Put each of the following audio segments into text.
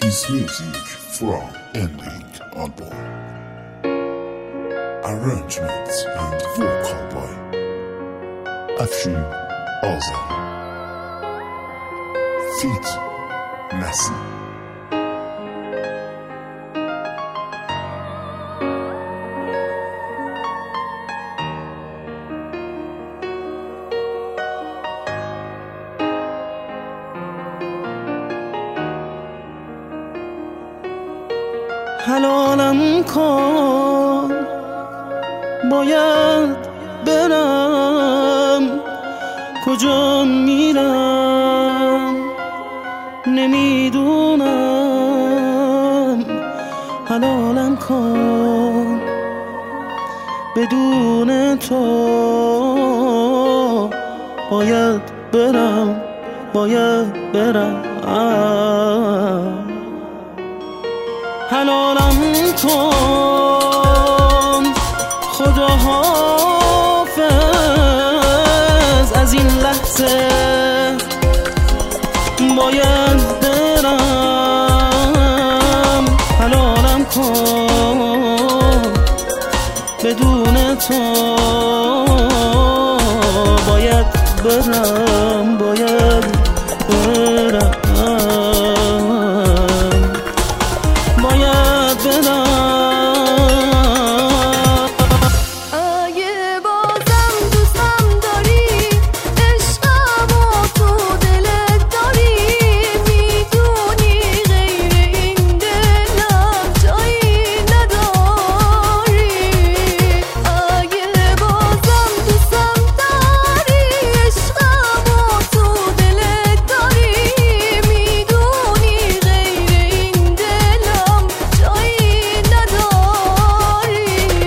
is music from Ending album. Arrangements and vocal by Afshin Azam. Feat Nassi. حلالم کن باید برم کجا میرم نمیدونم حلالم کن بدون تو باید برم حلالم کن خدا حافظ از این لحظه باید برم حلالم کن بدون تو باید برم اگه بازم دوستم داری عشقم و تو دلت داری میدونی غیر این دلم جایی نداری اگه بازم دوستم داری عشقم و تو دلت داری میدونی غیر این دلم جایی نداری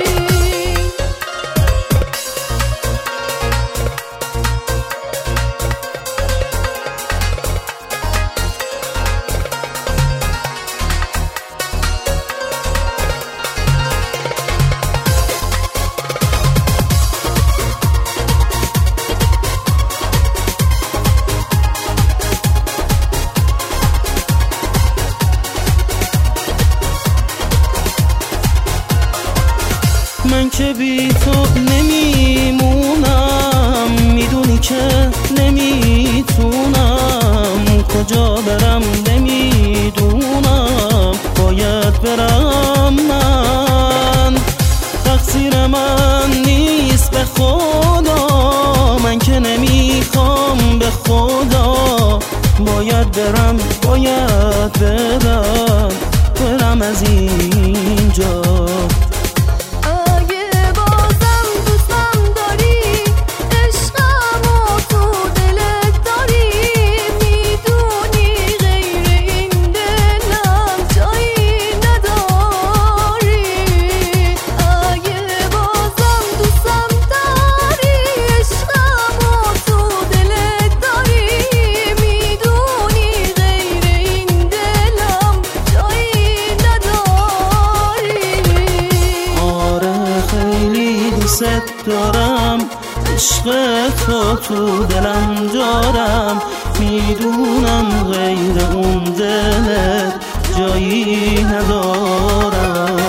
من که بی تو نمیمونم میدونی که نمیتونم کجا برم نمیدونم باید برم من تقصیر من نیست به خدا من که نمیخوام به خدا باید برم از اینجا دارم عشق تو دلم دارم میدونم غیر اون دلت جایی ندارم